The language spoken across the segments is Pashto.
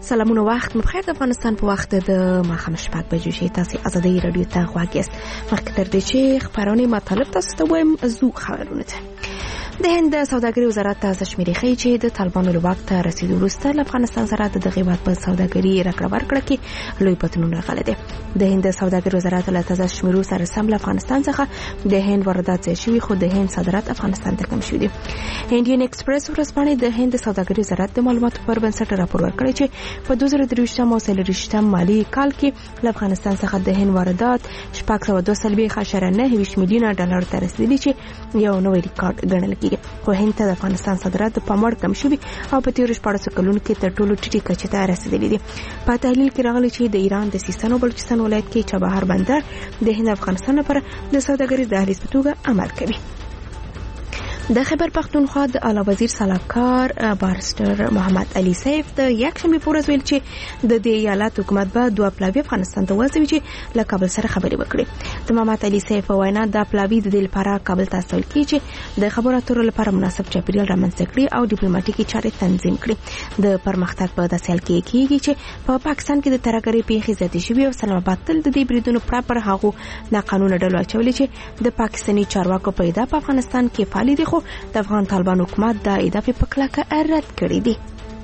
سلامونه وخت مبخیر د افغانستان په وخت د ماښام 6 بجو شي تاسو ازادي رادیو ته غواړئ مخکې تر دې چې خبرونه مطالب تاسو ته وایم زو خبرونه ته د هند سوداګري وزارت تاسو شمیرې خي چې د طالبانو له وخت رسیدو وروسته له افغانستان سره د غیبت په سوداګري راکړه ورکړه کې لوی بدلون راغلی دی. د هند سوداګري وزارت له تازه شمیرو سره سم له افغانستان څخه د هند واردات زیات شوي خو د هند صادرات افغانستان ته کم شوي دي. انډین ایکسپریس ورځپاڼې د هند سوداګري وزارت د معلوماتو پر بنسټ راپور ورکړی چې په 2023 او 2024 مالي کال کې له افغانستان څخه د هند واردات 602.9 میلیونه ډالر ته رسیدلي چې یو نوی ریکارډ ګڼل خو هند ته د افغانستان صادرات د پاموړ کم شوي او په تیر 14 کلونو کې تر ټولو ټیټه کچه ته رسیدلي دي. په تحلیل کې راغلي چې د ایران د سیستان او بلوچستان ولایت کې چابهار بندر د هند افغانستان لپاره د سوداګرۍ دهلیز په توګه عمل کوي. د خیبر پختونخوا د اعلی وزیر سلاکار بارسټر محمد علي سیف د یکشنبه په ورځ ویل چې د دې ایالت حکومت به دوه پلاوی افغانستان ته واستوي چې له کابل سره خبرې وکړي. د محمد علي سیف وینا د پلاوی د دې لپاره کابل ته استول کیږي چې د خبرو اترو لپاره مناسب چاپیریال رامنځته کړي او ډیپلوماټیکي چارې تنظیم کړي. د پرمختګ په داسې حال کې کیږي چې په پاکستان کې د ترهګرۍ پیښې زیاتې شوي او اسلام آباد تل د دې بریدونو پر هغو ناقانونه ډلو اچولې چې د پاکستاني چارواکو پیدا په افغانستان کې فعال دي خو د افغان طالبان حکومت د اضافي په کلکه رد کړی دی.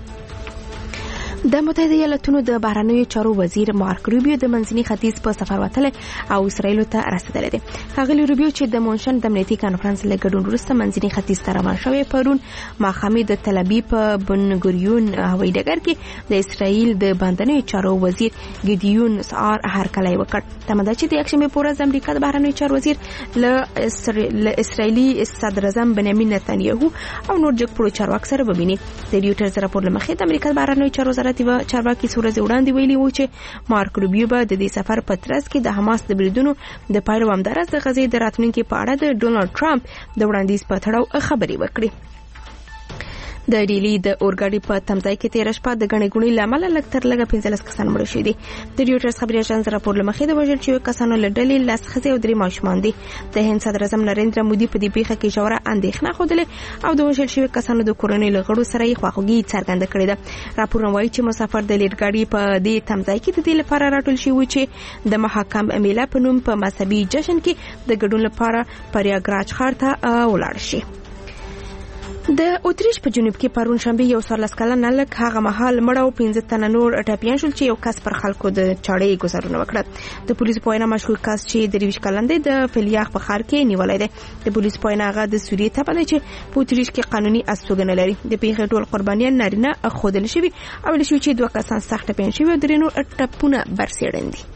د متحده ایالاتونو د بهرنیو چارو وزیر مارک روبیو د منځني ختیځ په سفر وتلی او اسرائیل ته رسیدلی دی. ښاغلي روبیو چې د مونشن د امنیتي کانفرنس له ګډون وروسته منځني ختیځ ته روان شوی پرون ماښامي د تل ابیب په بن ګوریون هوایي ډګر کې د اسرائیل د بهرنیو چارو وزیر ګیدیون سعار هرکلی وکړ. تمه ده چې د یکشنبې په ورځ امریکا د بهرنیو چارو وزیر له اسرائیلي صدر اعظم بنیامین نتانیاهو او نور جګپوړو چارواکو سره وویني. د ریوټرز راپور له مخې د امریکا د بهرنیو چارو وزارت چارواکي سورځ وړاندې ویلي وو چې مارک روبیو به د دې سفر په ترڅ کې د حماس د بریدونو د پایلو همدارس د غزې د راتلونکي په اړه د ډونالد ټرمپ د وړاندیز په تړاو خبرې وکړي. د ډیلی د اورګاډي په تمځای کې 13 شپه د غنې غونې لامل لږ تر لږه 15 کسان مړ شوي دي. د ریوټرز خبري اژانس راپور لمخې د وژل شویو کسانو له ډلې لاس خزي او درې ماشومان دي. د هند صدر اعظم نریندرا مودي په دې پیښه کې ژوره اندېښنه خوده او د وژل شویو کسانو د کورنۍ له غړو سره یې خواخوږي څرګنده کړې ده. راپور وايي چې مسافر د لیډګاډي په دې تمځای کې د دې لپاره راټول شوي چې د محاکم امیلا په نوم په مذهبي جشن کې د ګډون لپاره پریاګراج ښار ته ولاړ شي. د اتریش په جنوب کې پرون شنبه یو 14 کلن لک هغه مهال مړ او 15 تنه نور ټاپیان شول چې یو کس پر خلکو د چاړې گزارونه وکړه. د پولیسو په وینا مشکوک کس چې د 23 کلن دی د فلیاخ په ښار کې نیولای دی. د پولیسو په وینا هغه د سوریې ته دی چې په اتریش کې قانوني استوګنه لري. د پیښې ټول قربانیان نارینه خودل شوي او له شوی چې دوه کسان سخت ټاپیان شوي او درې نور ټاپونه برسېړن دي.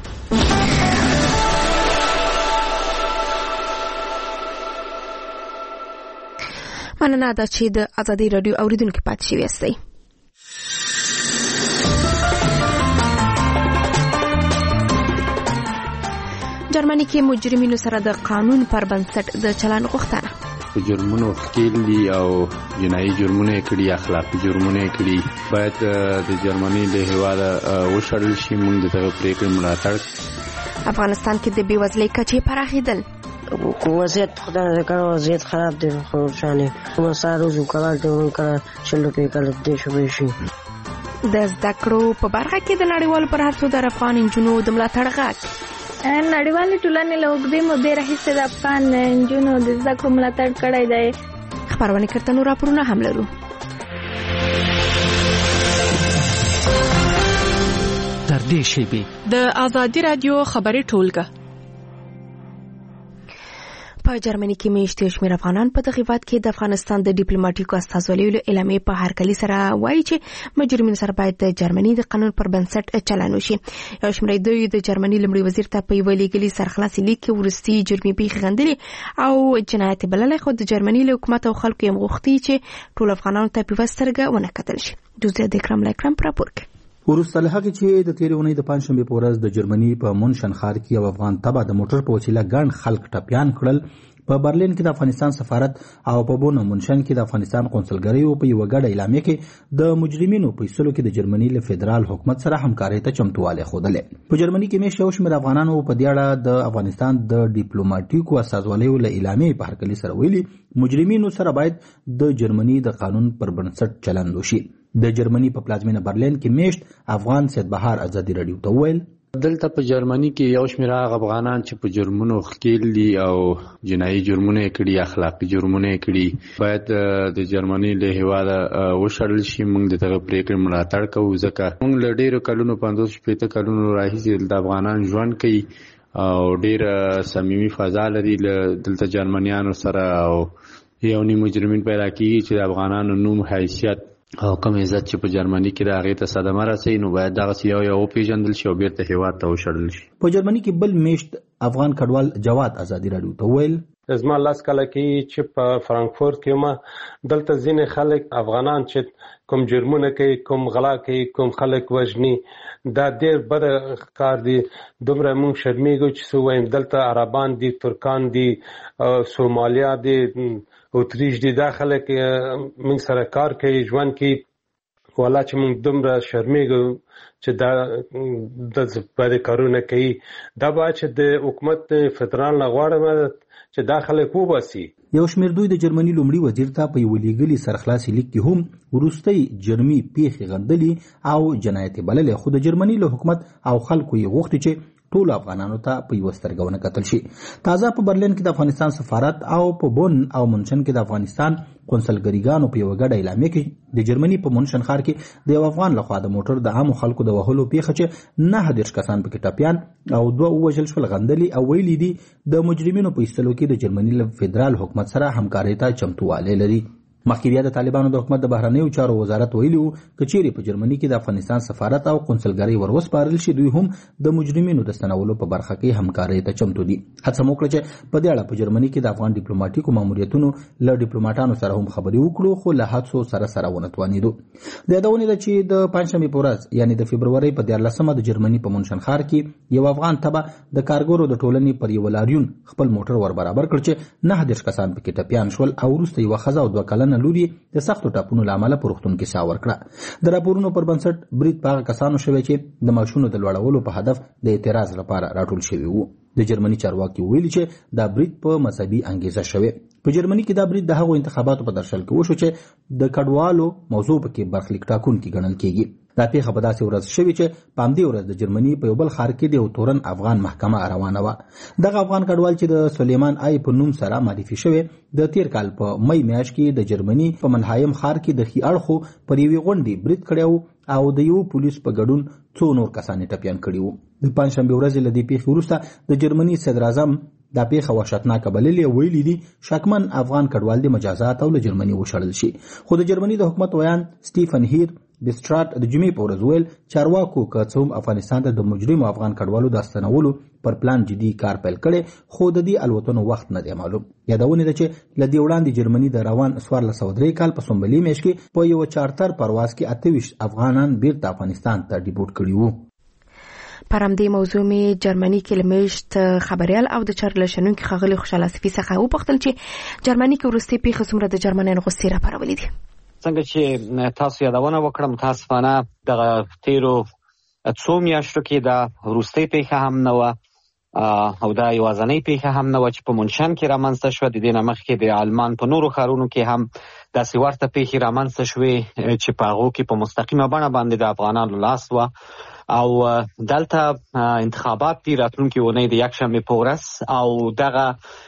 مننه ده چې د ازادي رادیو اوریدونکو پاتې شوي یاستئ. جرمني کې مجرمینو سره د قانون پر بنسټ د چلند غوښتنه جرمونو ښکیل دي او جنایي جرمونه کړي اخلاقي جرمونه کړي باید د جرمني له هیواده وشړل شي. موږ د هغه پریکړې ملاتړ. افغانستان کې د بېوزلۍ کچې پراخېدل وضعیت خدای دې وضعیت خراب دی خو شانه مسار روزو کلا ته کړه شلو په کله دې شوي شي. د زده کړو په برخه کې د نړیوال پر هر څو د افغان انجونو د ملاتړ غږ. نړیوال ټولنې له اوږدې مودې راهیسې د افغان انجونو د زده کړو ملاتړ کړی دی. خبرونه کړه نور راپورونه هم لرو. تر دې شیبې د ازادي رادیو خبري ټولګه په جرمني کې میشته شمیر افغانان په تغیبات کې د افغانستان د ډیپلوماټیکو استازولیو له اعلامیې په هرکلي سره وایي چې مجرمین سره باید د جرمني د قانون پر بنسټ چلند وشي. یو شمېر دوی د جرمني لمړي وزیر ته په یو لیکلي سرخلاصي لیک کې ورستي جرمي پیښې غندلې او جنایت بللې خو د جرمني له حکومت او خلکو یې غوښتي چې ټول افغانانو ته په وسترګه ونه کتل شي. جزئیات د اکرام لایکرام راپور کوي. وروسته له هغې چې د تېرې اونۍ د پنجشنبې په ورځ د جرمني په مونشن ښار کې یو افغان تبه د موټر په وسیله ګڼ خلک ټپیان کړل، په برلین کې د افغانستان سفارت او په بون مونشن کې د افغانستان قونسلګریو په یوه ګډه اعلامیه کې د مجرمینو په ایستلو کې د جرمني له فدرال حکومت سره همکارۍ ته چمتووالی ښودلی. په جرمني کې میشت یو شمېر افغانانو په دې اړه د افغانستان د ډیپلوماټیکو استازوالیو له اعلامیې په هرکلي سره ویلي مجرمینو سره باید د جرمني د قانون پر بنسټ چلند وشي. د جرمني په پلازمینه برلین کې میشت افغان سید بهار ازادي رادیو ته وویل دلته په جرمني کې یو شمېر هغه افغانان چې په جرمونو ښکیل دي او جنایي جرمونه یې کړي اخلاقي جرمونه یې کړي باید د جرمني له هېواده وشړل شي. موږ د دغه پرېکړې ملاتړ کوو ځکه موږ له ډېرو کلونو 50-60 کلونو راهیسې دلته افغانان ژوند کوي او ډېره صمیمي فضا لري دلته جرمنیانو سره او یو نیم مجرمین پیدا کېږي چې د افغانانو نوم حیثیت او کوم عزت چې په جرمني کې د هغې ته صدمه رسوي نو باید دغسې یو وپېژندل شي او بیرته هېواد ته وشړل شي. په جرمني کې بل میشت افغان کډوال جواد ازادي رادیو ته وویل زما لاس کله کې چې په فرانکفورت کې ما دلته ځینې خلک افغانان چې کوم جرمونه کوي کوم غلا کوي کوم خلک وژني دا ډېر بد کار دی. دومره موږ شرمېږو چې څه وایم دلته عربان دي ترکان دي سومالیا دي اتریش دي دا خلک موږ سره کار کوي ژوند کوي والا چې موږ دومره شرمېږو چې دا د بد کارونه کوي. دا باید چې د حکومت فدرال نه غواړم چې دا خلک وباسي. یو شمېر دوی د جرمني لومړي وزیر ته په یوه لیږلي سرخلاصي لیک کې هم وروستۍ جرمي پیښې غندلي او جنایت بللې خو د جرمني له حکومت او خلکو یې غوښتي چې ټول افغانانو ته په یوه سترګه ونه کتل شي. تازه په برلین کې د افغانستان سفارت او په بون او منشن کې د افغانستان قونسلګریګانو په یوه ګډه اعلامیه کې د جرمني په منشن ښار کې د یو افغان لخوا د موټر د عامو خلکو د وهلو پیښه چې 29 کسان پکې ټپیان او 2 ووژل شول غندلي او ویلي دي د مجرمینو په ایستلو کې د جرمني له فدرال حکومت سره همکارۍ ته چمتووالی لري. مخکې بیا د طالبانو د حکومت د بهرنیو چارو وزارت ویلي وو که چیرې په جرمني کې د افغانستان سفارت او قونسلګرۍ وروسپارل شي دوی هم د مجرمینو د ستنولو په برخه کې همکارۍ ته چمتو دي. هڅه مو وکړه چې په دې اړه په جرمني کې د افغان ډیپلوماټیکو ماموریتونو له ډیپلوماټانو سره هم خبرې وکړو خو له هڅو سره ونه توانېدو. د یادونې ده چې د پنجشنبې په ورځ یعنې د فبرورۍ په 14مه د جرمني په منشن ښار کې یو افغان تبه د کارګرو د ټولنې پر یو لاریون خپل موټر ور برابر کړ چې 29 کسان پکې ټپیان شول او وروسته یوه ښځه او 2 کلنه لور یې د سختو ټاپونو له امله په روغتون کې ساه ورکړه. د راپورونو پر بنسټ برید په هغه کسانو شوی چې د ماشونو د لوړولو په هدف د اعتراض لپاره راټول شوي وو. د جرمني چارواکي ویلي چې دا برید په مذهبي انګیزه شوی. په جرمني کې دا برید د هغو انتخاباتو په درشل کې وشو چې د کډوالو موضوع پکې برخلیک ټاکونکي ګڼل کېږي. دا پیښه په داسې ورځ شوې چې په همدې ورځ د جرمني په یو بل ښار کې د یو تورن افغان محکمه روانه وه. دغه افغان کډوال چې د سلیمان آی په نوم سره معرفي شوی د تیر کال په مۍ میاشت کې د جرمني په منهایم ښار کې د ښي اړخو پر یوې غونډې برید کړی و او د یو پولیس په ګډون څو نور کسان یې ټپیان کړي وو. د پنجشنبې ورځې له دې پیښې وروسته د جرمني صدر اعظم دا پیښه وحشتناکه بللې ویلي دي شکمن افغان کډوال د مجازات او له جرمني وشړل شي. خو د جرمني د حکومت ویان سټیفن هیر بیسټراټ د جمعې په ورځ ویل چارواکو که څه هم افغانستان ته د مجرمو افغان کډوالو د ستنولو پر پلان جدي کار پیل کړی خو د دې الوتنو وخت نه دی معلوم. یادونه ده چې له دې وړاندې جرمني د روان 1403 کال په سنبلې میاشت کې په یو چارتر پرواز کې 28 افغانان بیرته افغانستان ته ډیپورټ کړي وو. پر همدې موضوع مې جرمني کې له میشت خبریال او د چارلز شنونکي ښاغلي خوشحال آصفي څخه وپوښتل چې جرمني کې وروستۍ پیښې څومره د جرمنیانو غوسې راپارولې دي. څنګه چې تاسو یادونه وکړه متاسفانه دغه تیرو څو میاشتو کې دا وروستۍ پیښه هم نه وه او دا یوازنۍ پیښه هم نه وه چې په منشن کې رامنځته شوه. د دې نه مخکې د آلمان په نورو ښارونو کې هم داسې ورته پیښې رامنځته شوې چې په هغو کې په مستقیمه بڼه باندې د افغانانو لاس وه او دلته انتخابات دي راتلونکې اونۍ د یکشنبې په ورځ او دغه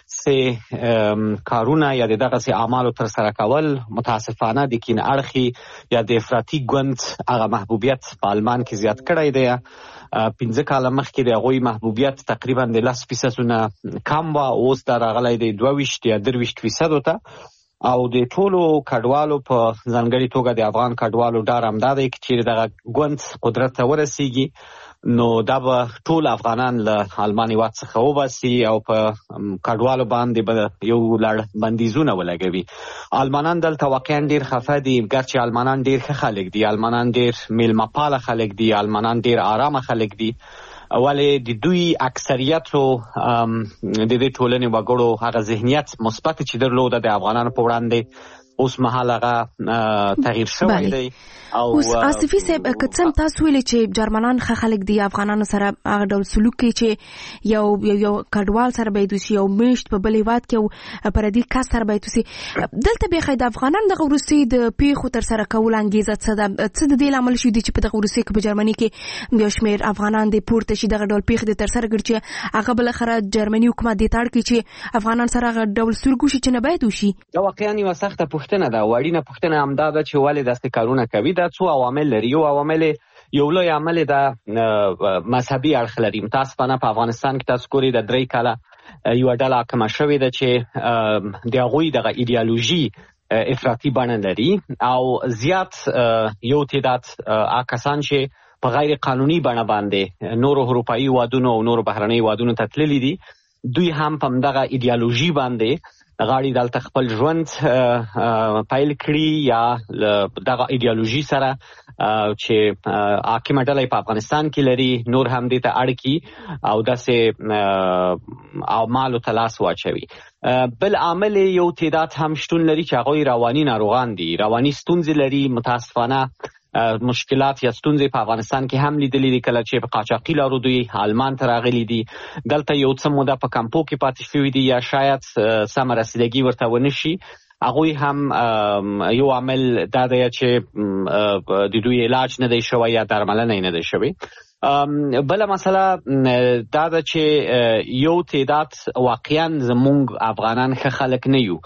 سه کارونه یا دغه سه اعمالو تر سره کول متاسفانه د کین اړخي یا د افراطي ګوند هغه محبوبیت په آلمان کې زیات کړی دی. 15 کاله مخکې د هغوی محبوبیت تقریبا د 10% کم و اوس دا راغلی دی 22 یا 23% ته او د ټولو کډوالو په ځانګړي توګه د افغان کډوالو ډار همدا دی چې دغه ګوند قدرت ته ورسیږي نو دا به ټول افغانان له آلمان هېواد څخه وباسي او په کډوالو باندې به یو لړ بندیزونه ولګوي. آلمانان دلته واقعا ډېر خفه دي ګرچې آلمانان ډېر ښه خلک دي، آلمانان ډېر میلمه پاله خلک دي، آلمانان ډېر آرامه خلک دي ولې د دوی اکثریتو د دې ټولنې وګړو هغه ذهنیت مثبت چې درلوده د افغانانو په وړاندې اوس مهال هغه تغییر شوی دی. اوس آصفي صاحب کڅم تاسو ویل چې جرمنان خلک دی افغانانو سره هغه ډول سلوک کوي چې یو کډوال سره به دوی یو مشت په بل هیواد کې پر دې کس سره به دوی دلته به خید افغانان د روسي د پیښو تر سره کول انګیزه څه د دې عمل شو دي چې په دغه روسي کې په جرمني کې یو شمیر افغانان د پورته شي دغه ډول پیښ د تر سره ګرځي هغه بل خره جرمني حکومت د تاړ کې چې افغانان سره هغه ډول سلوک شي چې نه باید وشي. دا واقعا یو سخته پوښتنه ده. وړینه پوښتنه هم ده چې ولې داسې کارونه کوي. دا څو عوامل لري. یو عوامل یو لوی عامل د مذهبي اړخ لري. متاسفانه په افغانستان کې تاسو ګورئ د 3 کاله یو ډله حاکمه شوې ده چې د هغوی دغه ایډیالوژي افراطي بڼه لري او زیات یو تعداد کسان چې په غیر قانوني بڼه باندې نورو اروپایي هیوادونو او نورو بهرني هیوادونو ته تللي دي، دوی هم په دغه ایډیالوژي باندې غاړي دلته خپل ژوند پایل کړي یا دغه ایډیالوژي سره چې حاکمه ډله په افغانستان کې لري نور هم دې ته اړ کی او داسې اعمالو ته لاس واچوي. بل عامل یو تعداد هم شتون لري چې هغوی رواني ناروغان دي، رواني ستونزې لري. متاسفانه مشکلات یا ستونزې په افغانستان کې هم لیدلې دي کله چې په قاچاقي لارو دوی آلمان ته راغلي دي، دلته یو څه موده په کمپو کې پاتې شوي دي یا شاید سمه رسیدګي ورته ونه شي. هغوی هم یو عامل دا دی چې د دوی علاج نه دی شوی یا درملنه نه دی شوی. بل مسله دا ده چې یو تعداد واقعا زمونږ افغانان ښه خلک نه یو.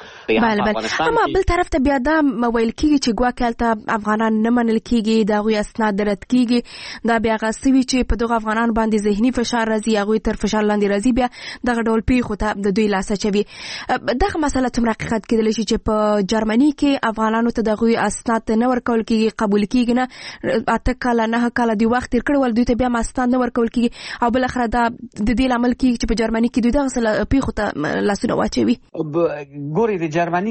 اما بل طرف ته بیا دا ویل کېږي چې ګواکې هلته افغانان نه منل کېږي، د هغوی اسناد رد کېږي. دا بیا هغه څه وي چې په دغه افغانان باندې ذهني فشار راځي، هغوی تر فشار لاندې راځي، بیا دغه ډول پیښو ته د دوی لاس اچوي. دغه مسله څومره حقیقت کېدلی شي چې په جرمني کې افغانانو ته د هغوی اسناد نه ورکول کېږي، قبول کېږي نه، 8 کاله 9 کاله دی وخت تېر کړی ول دوی ته ماستان نه ورکول کېږي او بل اخره دا د دې لامل کېږي چې په جرمني کې دوی دغه پیښو ته لاسونه واچوي. ګوري د جرمني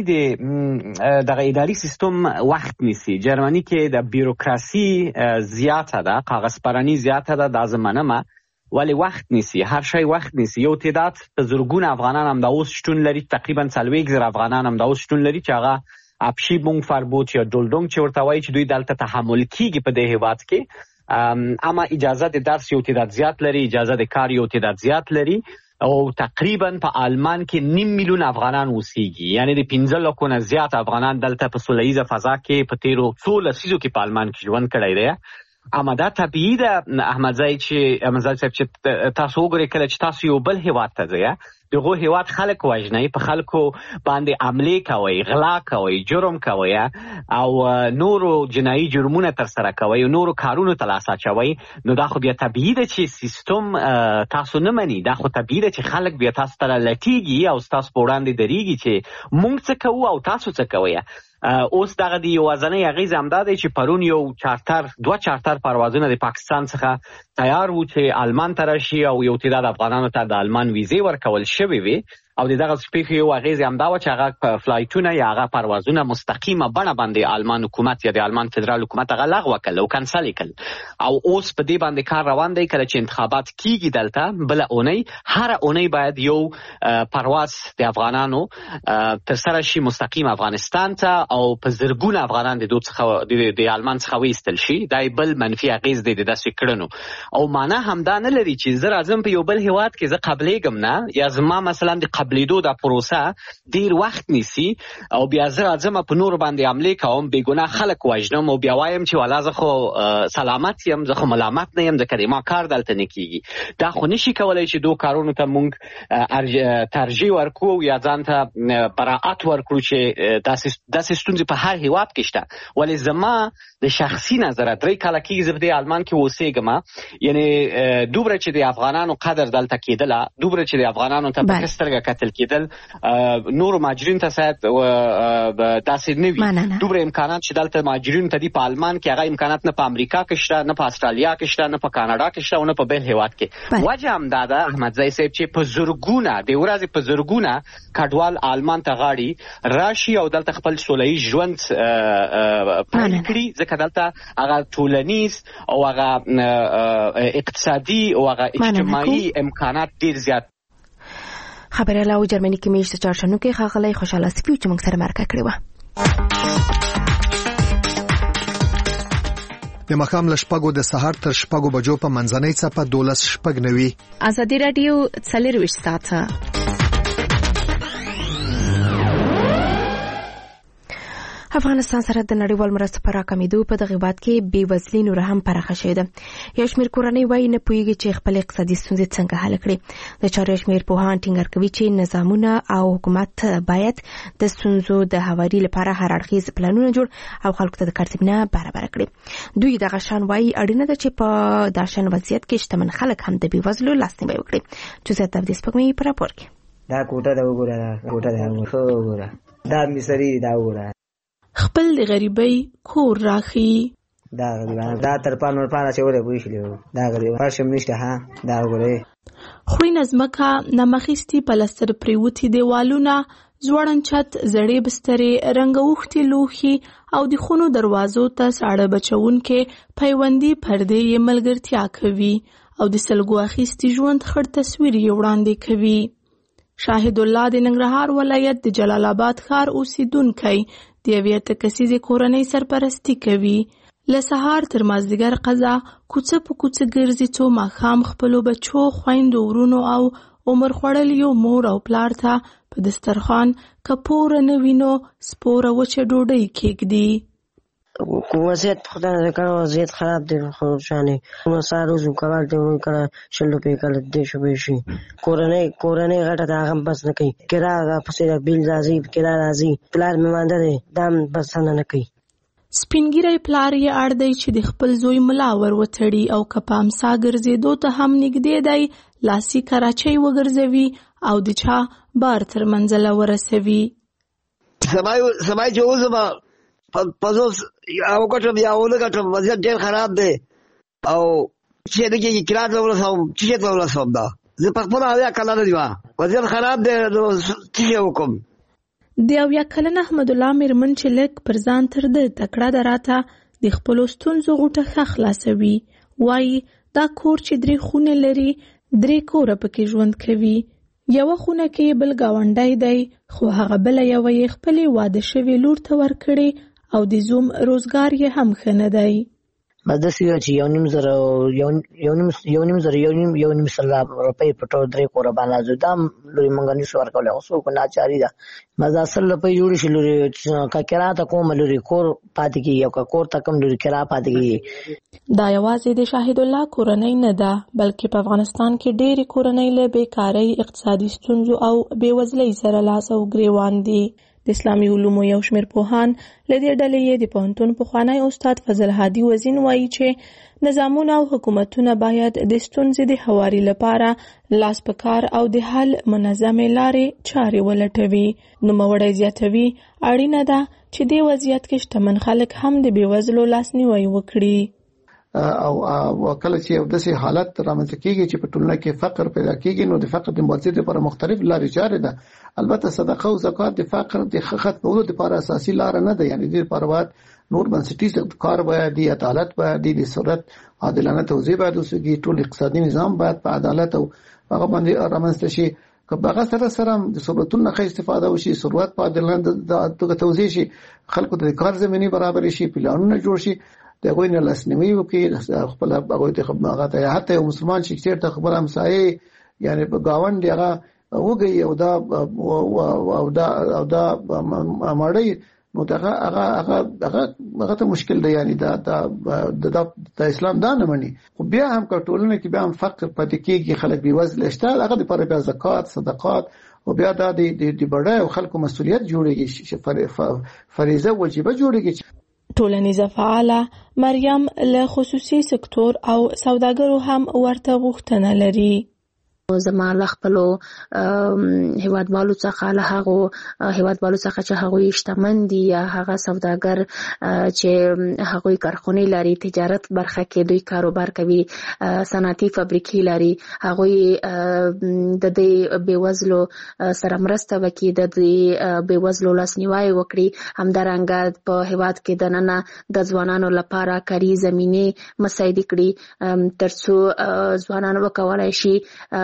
دغه اداري سیستم وخت نیسي. جرمني کې د بیروکراسي زیاته ده، کاغذ پرانی زیاته ده، دا زمانه ولی وخت نیسي، هر شی وخت نیسي. یو تعداد په زرګونه افغانان هم دا اوس شتون لري، تقریبا 40,000 افغانان هم دا اوس شتون لري چې هغه اپشي مونږ فربوت یا دولډونګ چې ورته وایي چې دوی دلته تحمل کېږي په دې هیواد کې. اما اجازه د درس یو تعداد زیات لري، اجازه د کار یو تعداد زیات لري او تقریبا په آلمان کې 9 میلیون افغانان اوسېږي. یعنی د 15 لکو نه زیات افغانان دلته په سوله ییزه فضا کې په تیرو څو لسیزو کې په آلمان کې ژوند کړی دی. اما دا طبیعي ده احمدزی صاحب چې تاسو وګورئ کله چې تاسو یو بل هیواد ته ځئ دغه هیواد خلک وژنئ، په خلکو باندې حملې کوئ، غلا کوئ، جرم کوئ او نورو جنایي جرمونه ترسره کوئ، نورو کارونو ته لاس اچوئ، نو دا خو بیا طبیعي ده چې سیستم تاسو نه مني. دا خو طبیعي ده چې خلک بیا تاسو ته لټیږي او تاسو په وړاندې درېږي چې موږ څه کوو او تاسو څه کوئ. اوس دغه د یوازنۍ اغیز هم دا دی چې پرون یو دوه چارتر پروازونه د پاکستان څخه تیار وو چې آلمان ته راشي او یو تعداد افغانانو ته د آلمان ویزې ورکول شوې وي او دغه سپیخ یو اغیز هم دا و چې هغه فلایټونه یا هغه پروازونه مستقیمه بڼه باندې آلمان حکومت یا د آلمان فدرال حکومت هغه لغوه کړل او کنسل کړل او اوس په دې باندې کار روان دی. کله چې انتخابات کیږي دلته بل اونۍ هر اونۍ باید یو پرواز د افغانانو تر سره شي مستقیم افغانستان ته او په زرګونه افغانان د آلمان څخه وایستل شي. دا بل منفي اغیز دی د داسې کړنو او معنا همدا نه لري چې زه راځم په یو بل هیواد کې زه قبلېږم نه یا زما مثلا د قبلېدو دا پروسه ډیر وخت نیسي او بیا زه راځم په نور باندې حملې کوم، بې ګناه خلک وژنم او بیا وایم چې والا زه خو سلامت یم، زه خو ملامت نه یم، ځکه ما کار دلته نه کېږي. دا خو نشي کولی چې دو کارونو ته موږ ترجیح ورکړو یا ځان ته براعت ورکړو چې داسې ستونزې په هر هیواد کې شته. ولې زما د شخصي نظره 3 کاله کېږي زه په دې آلمان کې اوسېږم، یعنې دومره چې د افغانانو قدر دلته کېدله، دومره چې د افغانانو ته په سترګه کتل کېدل، نورو مهاجرینو ته شاید داسې نه وي. دومره امکانات چې دلته مهاجرینو ته دي په آلمان کې، هغه امکانات نه په امریکا کې شته، نه په استرالیا کې شته، نه په کاناډا کې شته او نه په بل هیواد کې. وجه همدا ده احمدزی صاحب چې په زرګونه د ورځې په زرګونه کډوال آلمان ته غاړي راشي او دلته خپل سوله ییز ژوند پیل کړي، ځکه دلته هغه ټولنیز او هغه اقتصادي او هغه اجتماعي امکانات ډیر زیات. خبري له جرمني کې میشته چارشنو کې ښاغلی خوشاله سپیو چې موږ سره مرکه کړې وه. د ماښام له 6 د سهار تر 6 بجو په منځنۍ څپه 12:09. ازادي رادیو 24 ساعته. افغانستان سره د نړیوال مرستو پر راکمېدو په دغه هېواد کې بېوزلي نور هم پراخه شوې ده. یو شمېر کورنۍ وایي نه پوهېږي چې خپل اقتصادي ستونزې څنګه حل کړي. د چارو یو شمېر پوهان ټینګار کوي چې نظامونه او حکومت باید د ستونزو د هواري لپاره هر اړخیز پلانونه جوړ او خلکو ته د کار زمینه برابره کړي. دوی دغه شان وایي اړینه ده چې په داسې وضعیت کې شتمن خلک هم د بېوزلو لاسنیوی وکړي. جزئیات د سپوږمۍ په راپور کې. دا کوټه دا وګوره، دا مصری دا وګوره. خپل د غریبۍ کور راخي. دا غریبانه دا تر پانور پانه چې وره وښلو. دا غریب پرشم نشته ها. دا وګوره خوري نظمکه نمخېستي پلستر پریوتی دیوالونه، زوړن چت، زړې بسترې، رنګوختي لوښي او د خونو دروازو ته ساړه بچونکې پیوندي پردې یې ملګرتیا کوي او د سلګو اخیستي ژوند خړ تصویر یې وړاندې کوي. شاهد الله د ننګرهار ولایت د جلال آباد ښار اوسیدونکی د یوې کسیزې کورنۍ سرپرستی کوي. له سهار تر مازدیګر قضا کوڅه په کوڅه ګرځي څو ماښام خپلو بچو، خویندو، ورونو او عمر خوړلیو مور او پلار ته په دسترخوان کپوره نه وینو سپوره وچه ډوډۍ کېږدي. وضعیت خدای نکړه وضعیت خراب دی خو شانې مسار روزو کبار دی کړه شلو په کله دې شو به شي کورنۍ غټه دا هم بس نه کوي کرا پسې بیل راځي کرا راځي پلار مې مانده دی دام بس نه کوي. سپینګیری پلار یې اړ دی چې د خپل زوی ملا ور وتړي او کپامسا ګرځېدو ته هم نږدې دی لاسي کراچۍ وګرځوي او د چا بار تر منزله ورسوي. سمای چې اوسما پزوس او کټم یا اول کټم وضعیت ډېر خراب دی او چې دغه کرات ورسوم چې ته ورسوم دا زه په خپل حالیا کله نه دی وضعیت خراب دی چې وکم. د اویا کلن احمد الله میرمن چې لک پر ځان تر د تکړه دراته د خپل ستونزو غوټه خلاصوي. وایي دا کور چې 3 خونه لري 3 کور پکې ژوند کوي. یو خونه کې بل گاونډای دی خو هغه بل یو یې خپل واده شوی لور ته ورکړي او د زوم روزګار یې هم خنه دی. مدرسې چې یو نیم زره روپۍ په ټول 3 کور باندې زدم لوري مونږ نشو ورکول اوس کو ناچاري ده مزه اصل په جوړ شي لوري کا کرا ته کوم لوري کور پاتې کی یو کا کور ته کوم لوري کرا پاتې کی. دا یوازې د شاهد الله کورنۍ نه ده بلکې په افغانستان کې ډېری کورنۍ له بیکاری، اقتصادي ستونزو او بېوزلۍ سره لاس او ګریوان دي. د اسلامي علومو یو شمېر پوهان له دې ډلې یې د پوهنتون پخوانی استاد فضل هادي وزین وایي چې نظامونه او حکومتونه باید د ستونزې د هواري لپاره لاس په کار او د حل منظمې لارې چارې ولټوي. نوموړی زیاتوي اړینه ده چې دې وضعیت کې شتمن خلک هم د بېوزلو لاسنیوی وکړي. او کله چې یو داسې حالت رامنځته کیږي چې په ټولنه کې فقر پیدا کیږي نو د فقر د مبارزې لپاره مختلف لارې چارې ده. البته صدقه او زکات د فقر د ختمولو لپاره اساسي لار نه ده، یعنی د لپاره باید نور بنسټیز کار باید د عدالت باید د صورت عادلانه توزیع باید وسیږي، ټول اقتصادي نظام باید په عدالت او هغه باندې رامنځته شي. که هغه سره د ثروتونو نه استفاده وشي، ثروت په عادلانه توزیع شي، خلکو ته کار زميني برابر شي، پلانونه جوړ شي، دغه نه لاسنیوي وکړي خپل هغه ته حتی یو مسلمان چې چیرته خبر همسایه یعنی په گاوند هغه وګي او دا مړی نو هغه ته مشکل دی، یعنی دا اسلام دا نه مني. خو بیا هم کټولنه کې بیا هم فقر پاتې کېږي، خلک بېوزله شته، هغه لپاره بیا زکات، صدقات او بیا د بډای او خلکو مسؤلیت جوړيږي، فریضه وجیبه جوړيږي. ټولنیزه فعاله مریم له خصوصي سکتور او سوداګرو هم ورته غوښتنه لري. زما له خپلو هیوادوالو څخه له هغو هیوادوالو څخه چې هغوی شتمن دي یا هغه سوداګر چې هغوی کارخونې لري، تجارت برخه کې دوی کاروبار کوي، صنعتي فابریکې لري، هغوی د دې بېوزلو سره مرسته وکړي، د دې بېوزلو لاسنیوی وکړي. همدارنګه په هیواد کې دننه د ځوانانو لپاره کاري زمینې مساعدې کړي ترڅو ځوانان وکولای شي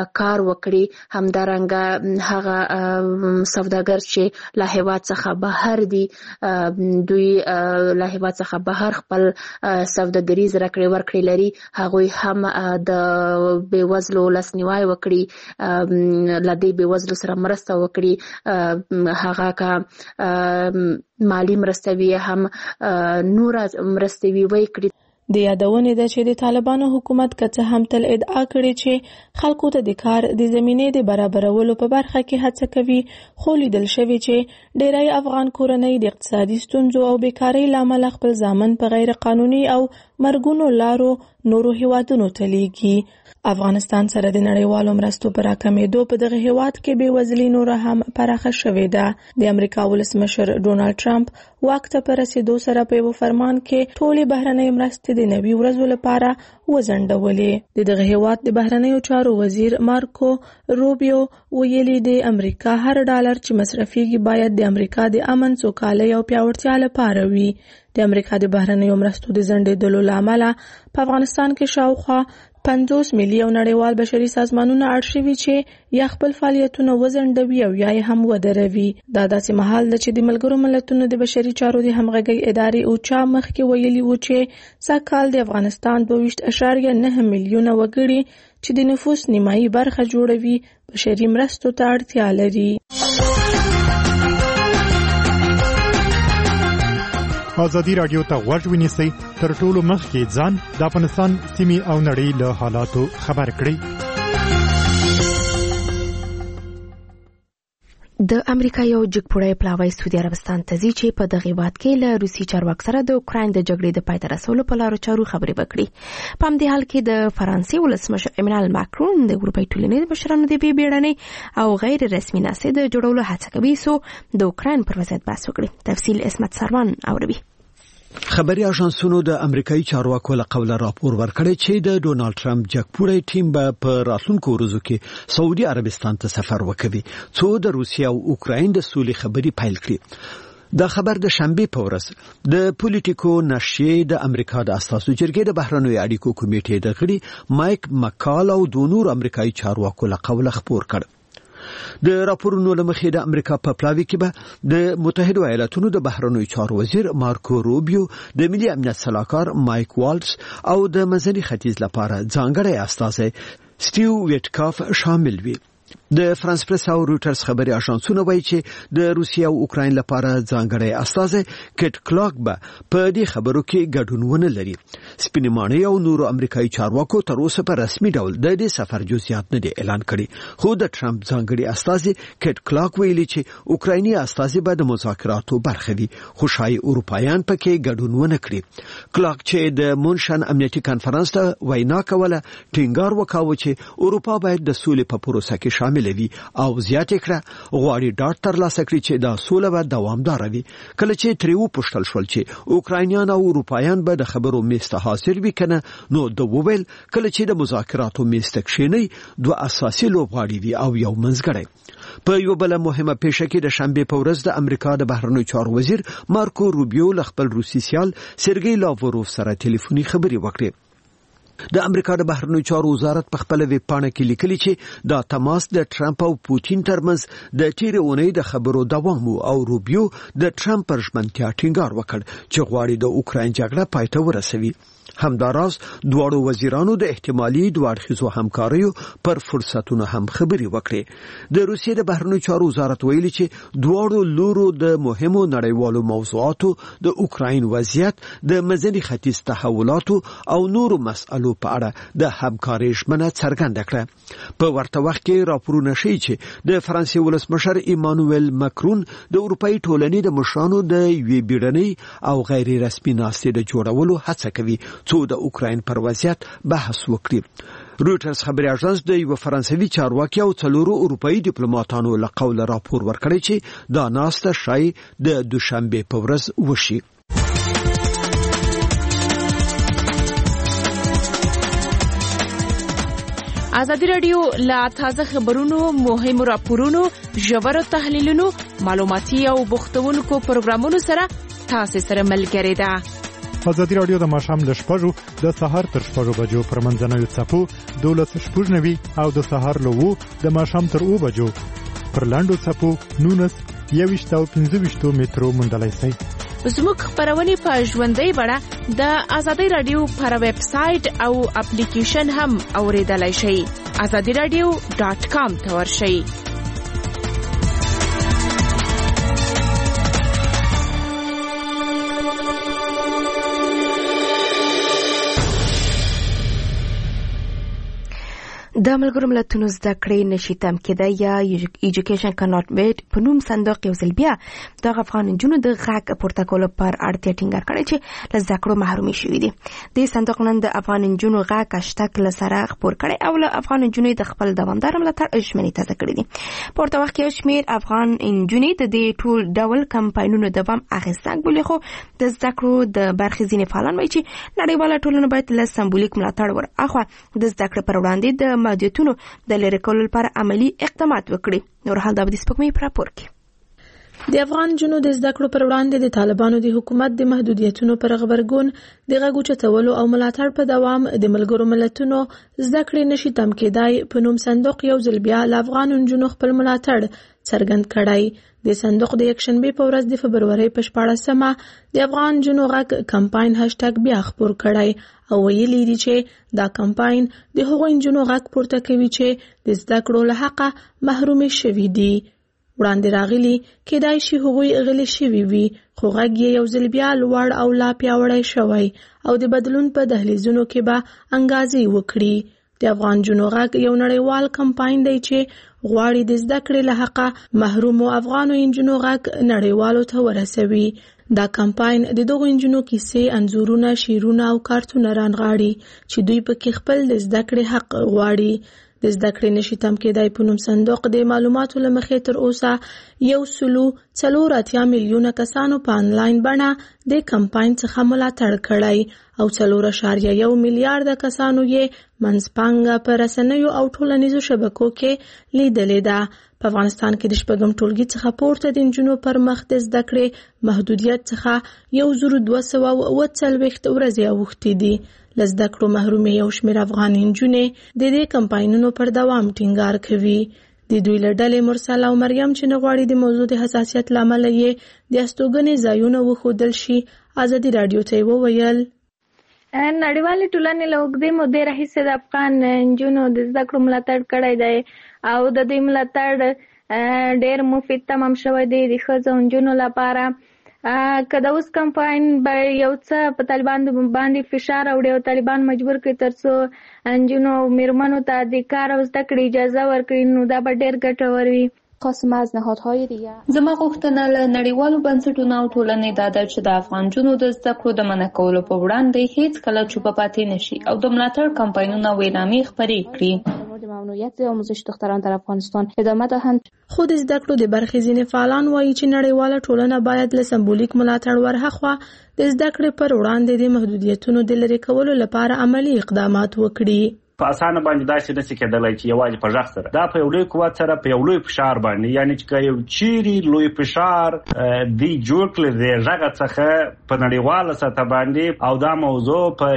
کار وکړي. همدارنګه هغه سوداګر چې له هیواد څخه بهر دي دوی له هیواد څخه بهر خپل سوداګریز راکړې ورکړې لري هغوی هم د بیوزلو لاسنیوی وکړي له دې بیوزلو سره مرسته وکړي هغه کا مالی مرستوي هم نور مرستوي وکړي. د یادونې ده چې د طالبانو حکومت که څه هم تل ادعا کړې چې خلکو ته د کار د زمینې د برابرولو په برخه کې هڅه کوي، خو لیدل شوي چې ډیری افغان کورنۍ د اقتصادي ستونزو او بیکارۍ له امله خپل ځامن په غیر قانوني او مرګونو لارو نورو هیوادونو ته لیږي. افغانستان سره د نړیوالو مرستو پر راکمېدو په دغه هیواد کې بېوزلي نوره هم پراخه شوې ده. د امریکا ولسمشر ډونالډ ټرمپ واک ته په رسېدو سره په یو فرمان کې ټولې بهرنۍ مرستې د 90 ورځو لپاره وځنډولې. د دغه هیواد د بهرنیو چارو وزیر مارکو روبیو ویلي د امریکا هر ډالر چې مصرفيږي باید د امریکا د امن، سوکالۍ او پیاوړتیا لپاره وي. د امریکا د بهرنیو مرستو د ځنډېدلو له امله په افغانستان کې شاوخوا 50 میلیون نړیوال بشري سازمانونه اړ شوي چې یا خپل فعالیتونه وځنډوي او یا هم ودروي. دا داسې مهال ده چې د ملګرو ملتونو د بشري چارو د همغږۍ ادارې اوچا مخکې ویلي و چې سږکال د افغانستان 22.9 میلیونه وګړي چې د نفوس نیمایي برخه جوړوي بشري مرستو ته اړتیا لري. ازادي رادیو ته غوږ ونیسئ، تر ټولو مخکې ځان د افغانستان سیمې او نړۍ له حالاتو خبر کړئ. د امریکا یو جګپوړی پلاوی سعودي عربستان ته ځي چې په دغه هیواد کې له روسي چارواکو سره د اوکراین د جګړې د پای ته رسولو په لارو چارو خبرې وکړي. په همدې حال کې د فرانسې ولسمشر ایمانوئل ماکرون د اروپایي ټولنې د مشرانو د بیړنۍ او غیر رسمي ناستې د جوړولو هڅه کوي څو د اوکراین پر وضعیت بحث وکړي. تفصیل اسمت سروان اوروي. خبري اژانسونو د امریکایي چارواکو له قوله راپور ورکړی چې د ډونالد ټرمپ جګپوړی ټیم به په راتلونکو ورځو کې سعودي عربستان ته سفر وکوي څو د روسیې او اوکراین د سولې خبري پیل کړي. دا خبر د شنبه په ورځ د پولیټیکو نشریې د امریکا د اساسو جرګې د بهرنیو اړیکو کمیټې د غړي مایک مکال او د نور امریکایي چارواکو له قوله خبر کړ. د راپورونو لمخې د امریکا په پلاوی کې به د متحده ایالاتونو د بهرنیو چارو وزیر مارکو روبیو، د ملي امنیت سلاکار مایک والټس او د منځني ختیځ لپاره ځانګړی استازی سټیو ویټکاف شامل وي. د فرانس پریس او روټرز خبري اژانسونه وایي چې د روسیې او اوکراین لپاره ځانګړی استازی کټ کلاک به په دې خبرو کې ګډون ونه لري. سپینې ماڼۍ او نورو امریکایي چارواکو تر اوسه په رسمي ډول د دې سفر جزئیات نه دي اعلان کړي، خو د ټرمپ ځانګړي استازی کټ کلاک ویلي چې اوکرایني استازی به د مذاکراتو برخه وي، خو شایي اروپایان پکې ګډون ونه کړي. کلاک چې د مونشن امنیتي کانفرنس ته وینا کوله ټینګار وکاوه چې اروپا باید د سولې په پروسه کې شامل وي او زیات کړه غواړي ډاټ تر لاسه کړي چې دا سوله به دوامدار وي. کله چې تریو پښتل شول چې اوکراینیان او اروپایان به د خبرو میسته حاضر وي کنه، نو د وویل کله چې د مذاکراتو میسته کښینی دوه اساسي لوبغاړي وي او یو منځګړی. په یو بل مهمه پیښه کې د شنبه په ورځ د امریکا د بهرنیو چارو وزیر مارکو روبیو له خپل روسي سیال سرګی لاوروف سره ټلیفوني خبري وکړې. د امریکا د بهرنیو چارو وزارت په خپل ویب پاڼه کې لیکلي چې دا تماس د ټرمپ او پوتین ترمنځ د تیرې اونۍ د خبرو دوام او روبیو د ټرمپ پر ژمنتیا ټینګار وکړ چې غواړي د اوکراین جګړه پای ته ورسوي. همداراز دواړو وزیرانو د احتمالي دوړخیزو همکاریو پر فرصتونو هم خبري وکړي. د روسیې د بهرنیو چارو وزارت ویلي چې دواړو لورو د مهمو نړیوالو موضوعاتو د اوکراین وضعیت، د منځني ختیځ تحولاتو او نورو مسألو په اړه د همکارۍ ژمنه څرګنده کړه. په ورته وخت کې راپورونه ښیي چې د فرانسې ولسمشر ایمانوئل ماکرون د اروپایي ټولنې د مشرانو د یوې بیړنۍ او غیر رسمي ناستې د جوړولو هڅه کوي څو د اوکراین پر وضعیت بحث وکړي. روټرز خبري اژانس د یو فرانسوي چارواکي او څلورو اروپایي ډیپلوماټانو له قوله راپور ورکړی چې دا ناسته شای د دوشنبه په ورځ وشي. ازادي رادیو لا تازه خبرونو، مهمو راپورونو، ژورو تحلیلونو، معلوماتي او بوختونکو پروګرامونو سره تاسو سره ملګری ده. ازادي رادیو د ماښام له 6 د سهار تر 6 بجو پر منځنوي څپو 12:09 او د سهار له 2 د ماښام تر 2 بجو پر لاندو څپو 19 او 15 مترو موندلای شئ. زموږ خبرونه په ژوندۍ بڼه د ازادي رادیو پر ویب سټ او اپلیکیشن هم اوریدلای شئ. azadiradio.com ته ورشئ. د ملګرو ملتونو زده کړې نشي تم کېدای یا ایجوکیشن کانټ بیټ په نوم صندوق یو ځل بیا د افغان نجونو د غږ پورته کولو پر اړتیا ټینګار کړی چې له زده کړو محرومي شوي دي. د صندوق نن د افغان نجونو غږ هشټګ له سره خپور کړی او له افغان نجونو د خپل دوامدار ملاتړ ژمنې تازه کړې دي. په ورته وخت کې یو شمېر افغان نجونې د دې ټول ډول کمپاینونو دوام اخیستنک بولي، خو د زده کړو د برخې ځینې فعالان وایي چې نړیواله ټولنه باید له سمبولیک ملاتړ ور اخوا د زده کړې پر وړاندې د محدودیتونو د لرې کولو لپاره عملی اقدامات وکړي. نور حال د سپوږمۍ پر راپور کې د افغان جنو د زده کړو پر وړاندې د طالبانو د حکومت د محدودیتونو پر غبرګون د غږ اوچتولو او ملاتړ په دوام د ملګرو ملتونو زده کړې نشي تم کېدای په نوم صندوق یو ځل بیا له افغان جنو خپل ملاتړ څرګند کړی. د صندوق د یکشنبه په ورځ د فبرورۍ په 14مه د افغان جنو غږ کمپاین هشټګ بیا خپور کړی او ویلي دي چې دا کمپاین د هغو نجونو غږ پورته کوي چې د زده کړو له حقه محروم شوي دي. وړاندې راغلي کېدای شي هغوی غلي شوي وي، خو غږ یې یو ځل بیا لوړ او لا پیاوړی شوی او د بدلون په دهلیزونو کې به انګازې وکړي. د افغان جنو غږ یو نړیوال کمپاین دی چې غواړي د زده کړې له حقه محروم افغانو انجونو غږ نړیوالو ته ورسوي. دا کمپاین د دغو انجونو کیسې، انځورونه، شعرونه او کارتونه رانغاړي چې دوی پکې خپل د زده کړې حق غواړي. د زده کړې نشي تم کېدای په نوم صندوق د معلوماتو له مخې تر اوسه 1.4 میلیونه کسانو په انلاین بڼه د کمپاین څخه ملاتړ کړی او 4.1 میلیارډ کسانو یې منځپانګه په رسنیو او ټولنیزو شبکو کې لیدلې ده. په افغانستان کې د شپږم ټولګي څخه پورته د نجونو پر مخ د زده کړې محدودیت څخه 1240 ورځې اوښتې دي. له زده کړو محرومې یو شمېر افغان نجونې د دې کمپاینونو پر دوام ټینګار کوي. د دوی له ډلې مرسل او مریم چې نه غواړي د موضوع د حساسیت له امله یې د استوګنې ځایونه وښودل شي، ازادي راډیو ته وویل نړیوالې ټولنې له اوږدې مودې راهیسې د افغان نجونو د زده کړو ملاتړ کړی دی او د دې ملاتړ ډېر مفید تمام شوی دی د ښځو او نجونو لپاره. که د اوس کمپاین به یو څه په طالبان باندې فشار راوړي او طالبان مجبور کړي تر څو نجونو او میرمنو ته د کار او زده کړې اجازه ورکړي، نو دا به ډېر ګټور وي. خاصه از نهادهای دیگه زما غوښتنه له نړیوالو بنسټونو او ټولنې دا ده چې د افغان جنو د زده کړو د منع کولو په وړاندې هیڅ کله چوپه پاتې نشي او د ملاتړ کمپاینونه او اعلامیې خپرې کړي. ممنوعیت آموزش دختران در افغانستان ادامه دهند. خود زده کړو د برخې ځینې فعالان وایي چې نړیواله ټولنه باید له سمبولیک ملاتړ ورهاخوا د زده کړې پر وړاندې د محدودیتونو د لرې کولو لپاره عملی اقدامات وکړي. په اسانه باندې داسې نشي کېدلای چې یوازې په ځخ سره دا په یو لوی قوت سره په یو لوی فشار باندې، یعنی چې یو چیري لوی فشار دی جوړ کړي دی ځګه څخه په نړیواله سطح باندې او دا موضوع په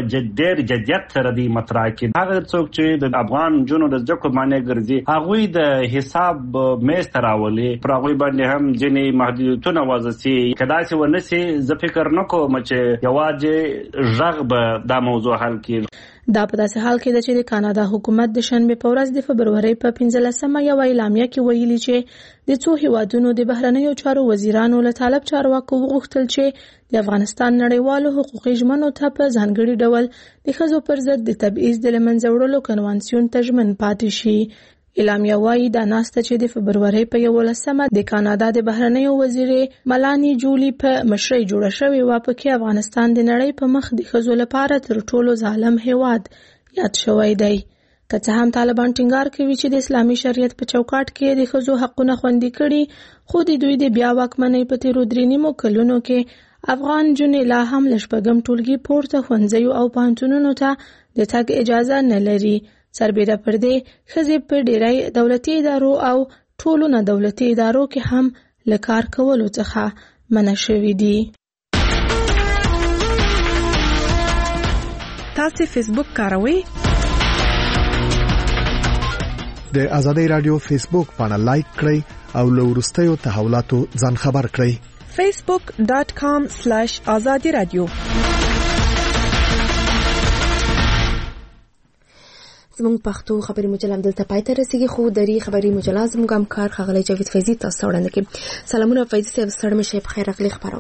جدیت سره دی مطرح کړي. هغه څوک چې د افغان جنو د زده کړو باندې ګرځي هغوی د حساب میز ته راولي، پر هغوی باندې هم ځینې محدودیتونه وضع سي. که داسې ونسي زه فکر نه کوم چې یوازې ږغ به دا موضوع حل کړي. دا په داسې حال کې ده چې د کاناډا حکومت د شنبه په ورځ د فبرورۍ په 15مه یو اعلامیه کې ویلي چې د څو هیوادونو د بهرنیو چارو وزیرانو له طالب چارواکو وغوښتل چې د افغانستان نړیوالو حقوقي ژمنو ته په ځانګړي ډول د ښځو پر ضد د تبعیض د له منځه وړلو کنوانسیون ته ژمن پاتې شي. اعلامیه وايي دا ناسته چې د فبرورۍ په 11مه د کاناډا د بهرنیو وزیرې ملانی جولی په مشرۍ جوړه شوې و، پکې افغانستان د نړۍ په مخ د ښځو لپاره تر ټولو ظالم هیواد یاد شوی دی. که څه هم طالبان ټینګار کوي چې د اسلامي شریعت په چوکاټ کې د ښځو حقونه خوندي کړي، خو د دوی د بیا واکمنۍ په تیرو 3 کلونو کې افغان جنې لا هم له شپږم ټولګي پورته ښوونځیو او پوهنتونونو ته د تګ اجازه نه لري. سربېره پر دې ښځې په ډېری دولتي ادارو او ټولو نه دولتي ادارو کې هم له کار کولو څخه منع شوي دي. تاسو فیسبوک کاروئ؟ د آزادۍ رادیو فیسبوک باندې لایک کړئ او له وروستیو تحولاتو ځان خبر کړئ. facebook.com/azadi radio. زموږ پښتو خبري مجله دلته پای ته رسیدي، خو دري خبري مجله زموږ همکار ښاغلی جاوید فیضي تاسو وړاندې کوي. سلامونه فیضي صاحب، ستړي مشه، بخیر راغلی. خبرونه